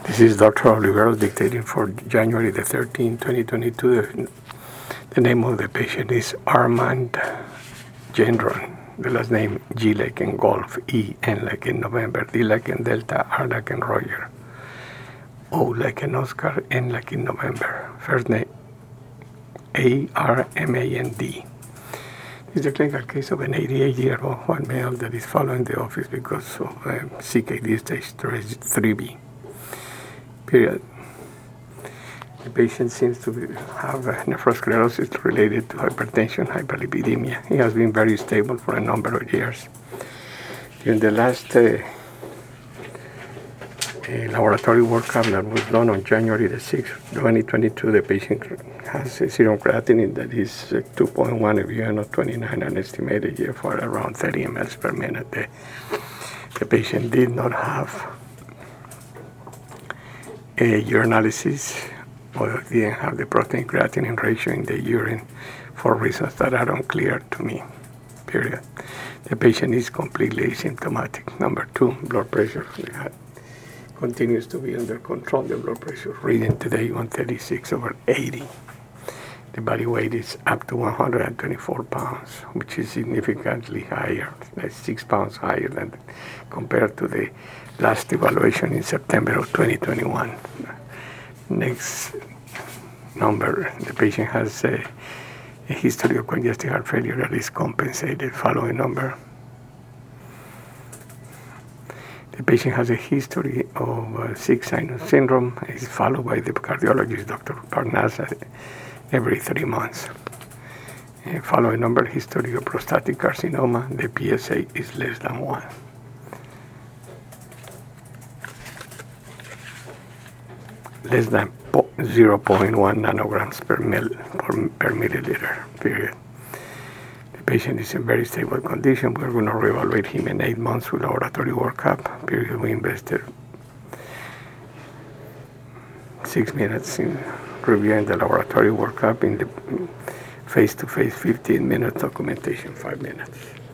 This is Dr. Oliveros dictating for January the 13th, 2022. The name of the patient is Armand Gendron. The last name G like in golf, E, N like in November, D like in Delta, R like in Roger, O like in Oscar, N like in November. First name A-R-M-A-N-D. This is a clinical case of an 88-year-old white male that is following the office because of CKD stage 3B. Period. The patient seems to have nephrosclerosis related to hypertension, hyperlipidemia. He has been very stable for a number of years. During the last laboratory workup that was done on January the 6th, 2022, the patient has a serum creatinine that is 2.1, a VN of 29, and estimated here for around 30 mL per minute. The patient did not have a urinalysis or didn't have the protein creatinine ratio in the urine for reasons that are unclear to me, period. The patient is completely asymptomatic. Number two, blood pressure continues to be under control. The blood pressure reading today 136/80. The body weight is up to 124 pounds, which is significantly higher, like 6 pounds higher than compared to the last evaluation in September of 2021. Next number, the patient has a history of congestive heart failure that is compensated. Following number, the patient has a history of sick sinus syndrome. It's followed by the cardiologist, Dr. Parnasa, every 3 months. Following number, history of prostatic carcinoma. The PSA is less than 1. Less than 0.1 nanograms per milliliter, period. The patient is in very stable condition. We're going to reevaluate him in 8 months with laboratory workup, period. We invested 6 minutes in reviewing the laboratory workup, in the face-to-face 15 minutes, documentation 5 minutes.